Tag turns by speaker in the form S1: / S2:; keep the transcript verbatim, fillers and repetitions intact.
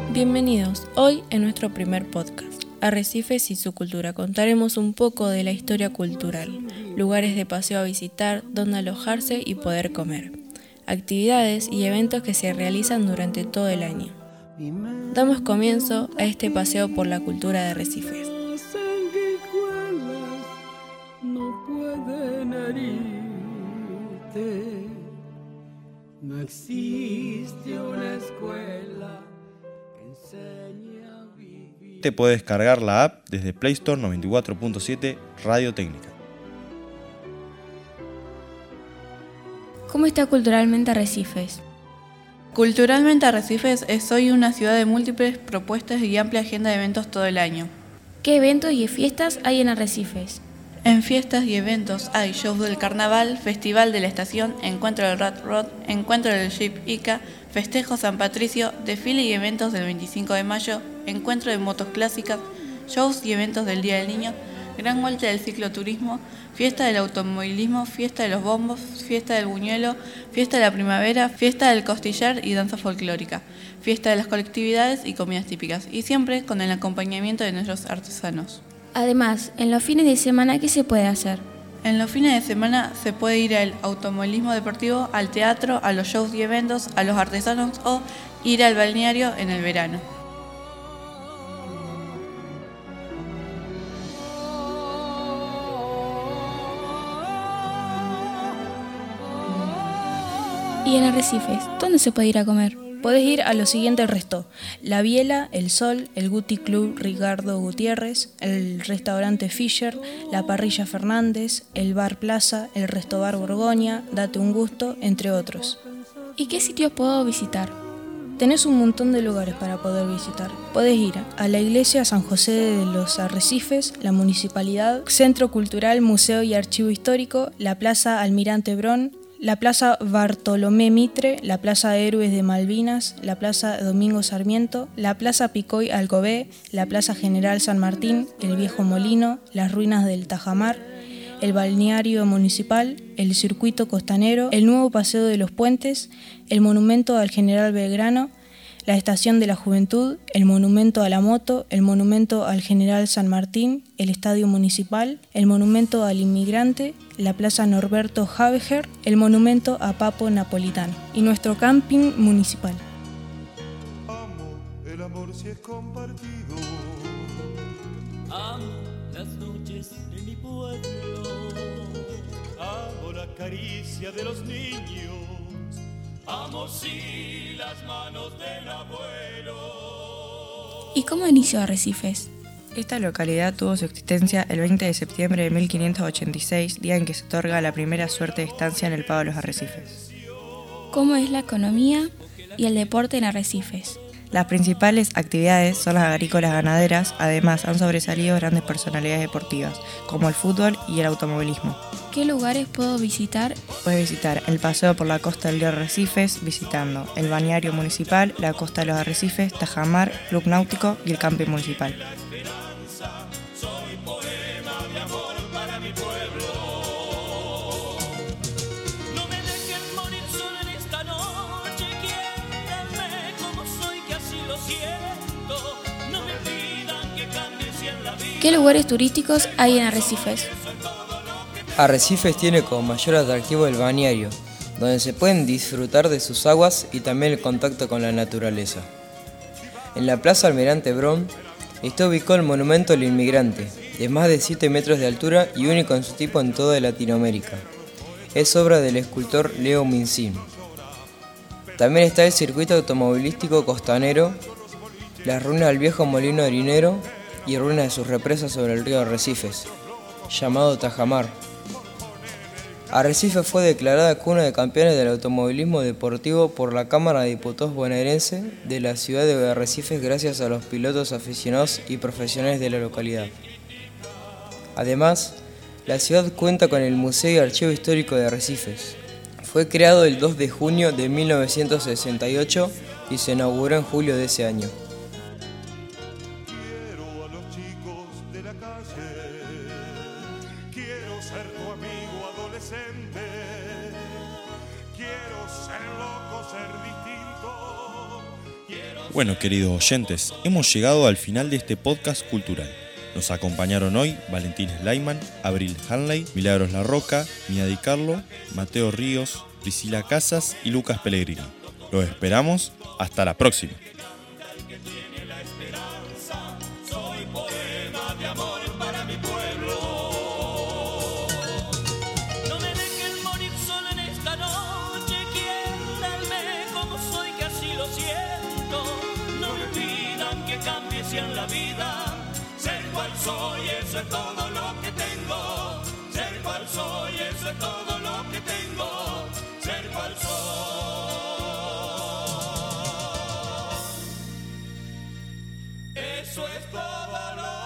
S1: Bienvenidos, hoy en nuestro primer podcast, Arrecifes y su cultura. Contaremos un poco de la historia cultural, lugares de paseo a visitar, donde alojarse y poder comer, actividades y eventos que se realizan durante todo el año. Damos comienzo a este paseo por la cultura de Arrecifes.
S2: No existe una escuela que enseñe a vivir.
S3: Te puedes descargar la app desde Play Store noventa y cuatro punto siete Radio Técnica.
S1: ¿Cómo está culturalmente Arrecifes?
S4: Culturalmente Arrecifes es hoy una ciudad de múltiples propuestas y amplia agenda de eventos todo el año.
S1: ¿Qué eventos y fiestas hay en Arrecifes?
S4: En fiestas y eventos hay shows del carnaval, festival de la estación, encuentro del Rat Rod, encuentro del Jeep Ica, festejo San Patricio, desfile y eventos del veinticinco de mayo, encuentro de motos clásicas, shows y eventos del Día del Niño, gran vuelta del cicloturismo, fiesta del automovilismo, fiesta de los bombos, fiesta del buñuelo, fiesta de la primavera, fiesta del costillar y danza folclórica, fiesta de las colectividades y comidas típicas, y siempre con el acompañamiento de nuestros artesanos.
S1: Además, en los fines de semana, ¿qué se puede hacer?
S4: En los fines de semana se puede ir al automovilismo deportivo, al teatro, a los shows y eventos, a los artesanos o ir al balneario en el verano.
S1: Y en Arrecifes, ¿dónde se puede ir a comer? Podés ir a los siguientes restos: La Biela, El Sol, el Guti Club Ricardo Gutiérrez, el restaurante Fisher, la Parrilla Fernández, el Bar Plaza, el Resto Bar Borgoña, Date un Gusto, entre otros. ¿Y qué sitios puedo visitar? Tenés un montón de lugares para poder visitar. Podés ir a la iglesia San José de los Arrecifes, la municipalidad, Centro Cultural, Museo y Archivo Histórico, la Plaza Almirante Brón, la Plaza Bartolomé Mitre, la Plaza Héroes de Malvinas, la Plaza Domingo Sarmiento, la Plaza Picoy Alcobé, la Plaza General San Martín, el Viejo Molino, las ruinas del Tajamar, el balneario municipal, el circuito costanero, el nuevo Paseo de los Puentes, el monumento al General Belgrano, la Estación de la Juventud, el monumento a la moto, el monumento al General San Martín, el Estadio Municipal, el monumento al inmigrante, la Plaza Norberto Habeger, el monumento a Papo Napolitano y nuestro camping municipal.
S5: Amo el amor si es compartido.
S2: Amo las noches en mi pueblo.
S5: Amo la caricia de los niños.
S2: Amo sí las manos del abuelo.
S1: ¿Y cómo inició Arrecifes?
S6: Esta localidad tuvo su existencia el veinte de septiembre de mil quinientos ochenta y seis, día en que se otorga la primera suerte de estancia en el Pago de los Arrecifes.
S1: ¿Cómo es la economía y el deporte en Arrecifes?
S6: Las principales actividades son las agrícolas ganaderas, además han sobresalido grandes personalidades deportivas, como el fútbol y el automovilismo.
S1: ¿Qué lugares puedo visitar?
S6: Puedes visitar el paseo por la costa del río Arrecifes, visitando el balneario municipal, la costa de los Arrecifes, Tajamar, Club Náutico y el camping municipal.
S2: Soy poema de amor para mi pueblo. No me dejen morir solo en esta noche. Quiéranme como soy, que así lo siento. No me pidan que cambie si en la vida.
S1: ¿Qué lugares turísticos hay en Arrecifes?
S7: Arrecifes tiene como mayor atractivo el balneario, donde se pueden disfrutar de sus aguas y también el contacto con la naturaleza. En la Plaza Almirante Brón está ubicado el monumento al inmigrante, de más de siete metros de altura y único en su tipo en toda Latinoamérica. Es obra del escultor Leo Mincín. También está el circuito automovilístico costanero, las ruinas del viejo molino harinero y ruinas de sus represas sobre el río Arrecifes, llamado Tajamar. Arrecifes fue declarada cuna de campeones del automovilismo deportivo por la Cámara de Diputados bonaerense de la ciudad de Arrecifes gracias a los pilotos aficionados y profesionales de la localidad. Además, la ciudad cuenta con el Museo y Archivo Histórico de Arrecifes. Fue creado el dos de junio de mil novecientos sesenta y ocho y se inauguró en julio de ese año.
S5: Quiero a los chicos de la calle. Quiero ser tu amigo adolescente. Quiero ser loco, ser distinto.
S3: Bueno, queridos oyentes, hemos llegado al final de este podcast cultural. Nos acompañaron hoy Valentín Slayman, Abril Hanley, Milagros Larroca, Mía Di Carlo, Mateo Ríos, Priscila Casas y Lucas Pellegrini. Los esperamos. Hasta la próxima.
S2: En la vida, ser cual soy, eso es todo lo que tengo. Ser cual soy, eso es todo lo que tengo. Ser cual soy, eso es todo lo